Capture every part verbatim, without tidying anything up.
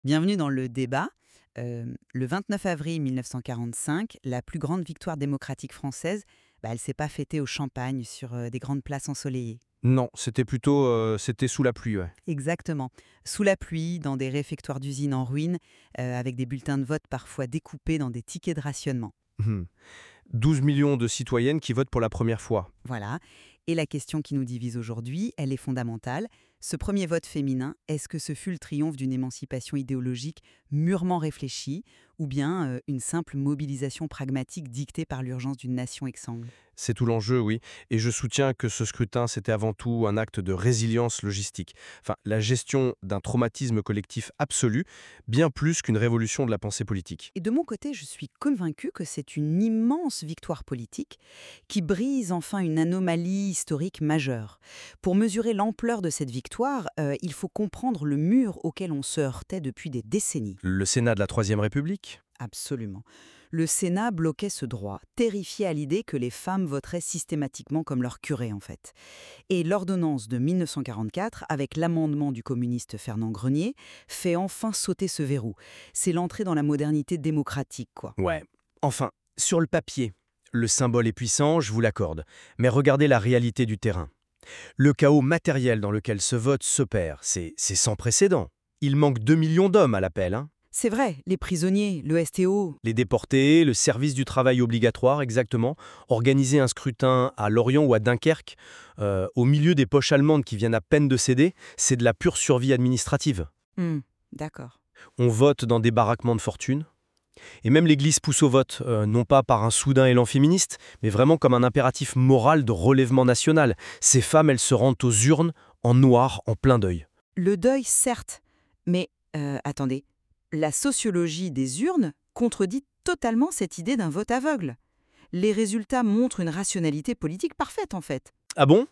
Bienvenue dans le débat. Euh, le vingt-neuf avril mille neuf cent quarante-cinq, la plus grande victoire démocratique française, bah, elle ne s'est pas fêtée au champagne sur euh, des grandes places ensoleillées. Non, c'était plutôt euh, c'était sous la pluie, ouais. Exactement. Sous la pluie, dans des réfectoires d'usines en ruine, euh, avec des bulletins de vote parfois découpés dans des tickets de rationnement. Mhm. douze millions de citoyennes qui votent pour la première fois. Voilà. Et la question qui nous divise aujourd'hui, elle est fondamentale. Ce premier vote féminin, est-ce que ce fut le triomphe d'une émancipation idéologique mûrement réfléchie ou bien euh, une simple mobilisation pragmatique dictée par l'urgence d'une nation exsangue? C'est tout l'enjeu, oui. Et je soutiens que ce scrutin, c'était avant tout un acte de résilience logistique. Enfin, la gestion d'un traumatisme collectif absolu, bien plus qu'une révolution de la pensée politique. Et de mon côté, je suis convaincue que c'est une immense victoire politique qui brise enfin une anomalie historique majeure. Pour mesurer l'ampleur de cette victoire, euh, il faut comprendre le mur auquel on se heurtait depuis des décennies. Le Sénat de la Troisième République. Absolument. Le Sénat bloquait ce droit, terrifié à l'idée que les femmes voteraient systématiquement comme leur curé en fait. Et l'ordonnance de mille neuf cent quarante-quatre, avec l'amendement du communiste Fernand Grenier, fait enfin sauter ce verrou. C'est l'entrée dans la modernité démocratique, quoi. Ouais. Enfin, sur le papier, le symbole est puissant, je vous l'accorde. Mais regardez la réalité du terrain. Le chaos matériel dans lequel ce vote s'opère, c'est c'est sans précédent. Il manque deux millions d'hommes à l'appel, hein. C'est vrai, les prisonniers, le S T O. Les déportés, le service du travail obligatoire, exactement. Organiser un scrutin à Lorient ou à Dunkerque, euh, au milieu des poches allemandes qui viennent à peine de céder, c'est de la pure survie administrative. Hmm, d'accord. On vote dans des baraquements de fortune. Et même l'Église pousse au vote, euh, non pas par un soudain élan féministe, mais vraiment comme un impératif moral de relèvement national. Ces femmes, elles se rendent aux urnes en noir, en plein deuil. Le deuil, certes, mais euh, attendez, la sociologie des urnes contredit totalement cette idée d'un vote aveugle. Les résultats montrent une rationalité politique parfaite, en fait. Ah bon?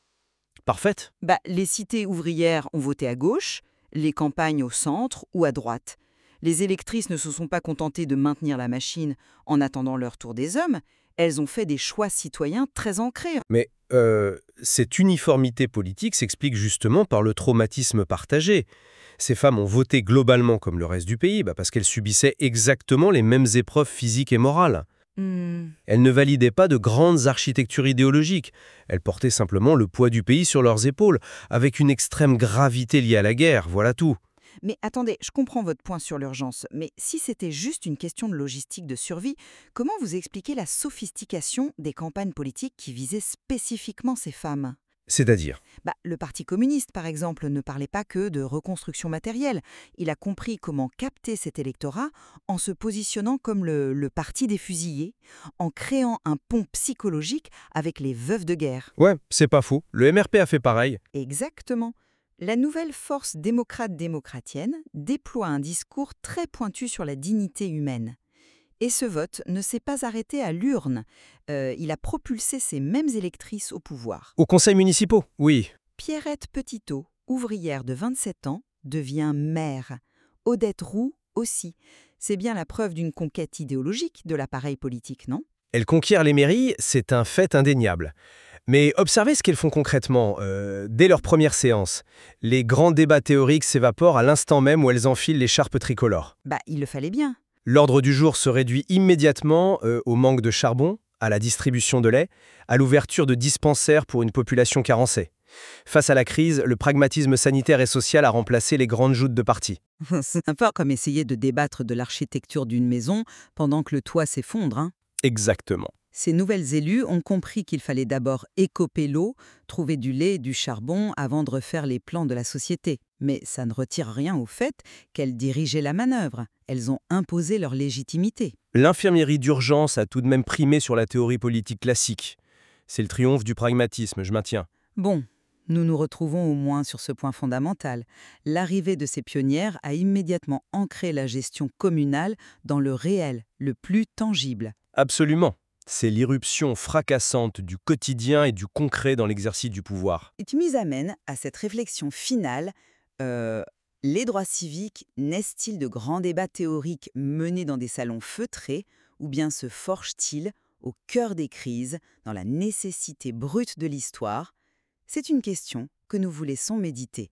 Parfaite. Bah, les cités ouvrières ont voté à gauche, les campagnes au centre ou à droite. Les électrices ne se sont pas contentées de maintenir la machine en attendant leur tour des hommes, elles ont fait des choix citoyens très ancrés. Mais euh, cette uniformité politique s'explique justement par le traumatisme partagé. Ces femmes ont voté globalement comme le reste du pays, bah parce qu'elles subissaient exactement les mêmes épreuves physiques et morales. Hmm. Elles ne validaient pas de grandes architectures idéologiques. Elles portaient simplement le poids du pays sur leurs épaules, avec une extrême gravité liée à la guerre, voilà tout. Mais attendez, je comprends votre point sur l'urgence, mais si c'était juste une question de logistique de survie, comment vous expliquez la sophistication des campagnes politiques qui visaient spécifiquement ces femmes? C'est-à-dire? Bah, le Parti communiste, par exemple, ne parlait pas que de reconstruction matérielle. Il a compris comment capter cet électorat en se positionnant comme le, le parti des fusillés, en créant un pont psychologique avec les veuves de guerre. Ouais, c'est pas faux. Le M R P a fait pareil. Exactement. La nouvelle force démocrate-démocratienne déploie un discours très pointu sur la dignité humaine. Et ce vote ne s'est pas arrêté à l'urne. Euh, il a propulsé ces mêmes électrices au pouvoir. Aux conseils municipaux? Oui. Pierrette Petitot, ouvrière de vingt-sept ans, devient maire. Odette Roux aussi. C'est bien la preuve d'une conquête idéologique de l'appareil politique, non? Elles conquièrent les mairies, c'est un fait indéniable. Mais observez ce qu'elles font concrètement, euh, dès leur première séance. Les grands débats théoriques s'évaporent à l'instant même où elles enfilent l'écharpe tricolore. Bah, il le fallait bien. L'ordre du jour se réduit immédiatement euh, au manque de charbon, à la distribution de lait, à l'ouverture de dispensaires pour une population carencée. Face à la crise, le pragmatisme sanitaire et social a remplacé les grandes joutes de parti. C'est un peu comme essayer de débattre de l'architecture d'une maison pendant que le toit s'effondre, hein. Exactement. Ces nouvelles élues ont compris qu'il fallait d'abord écoper l'eau, trouver du lait et du charbon avant de refaire les plans de la société. Mais ça ne retire rien au fait qu'elles dirigeaient la manœuvre. Elles ont imposé leur légitimité. L'infirmerie d'urgence a tout de même primé sur la théorie politique classique. C'est le triomphe du pragmatisme, je maintiens. Bon, nous nous retrouvons au moins sur ce point fondamental. L'arrivée de ces pionnières a immédiatement ancré la gestion communale dans le réel, le plus tangible. Absolument. C'est l'irruption fracassante du quotidien et du concret dans l'exercice du pouvoir. Et tu m'y amènes à cette réflexion finale. euh, les droits civiques naissent-ils de grands débats théoriques menés dans des salons feutrés ou bien se forgent-ils au cœur des crises, dans la nécessité brute de l'histoire? C'est une question que nous vous laissons méditer.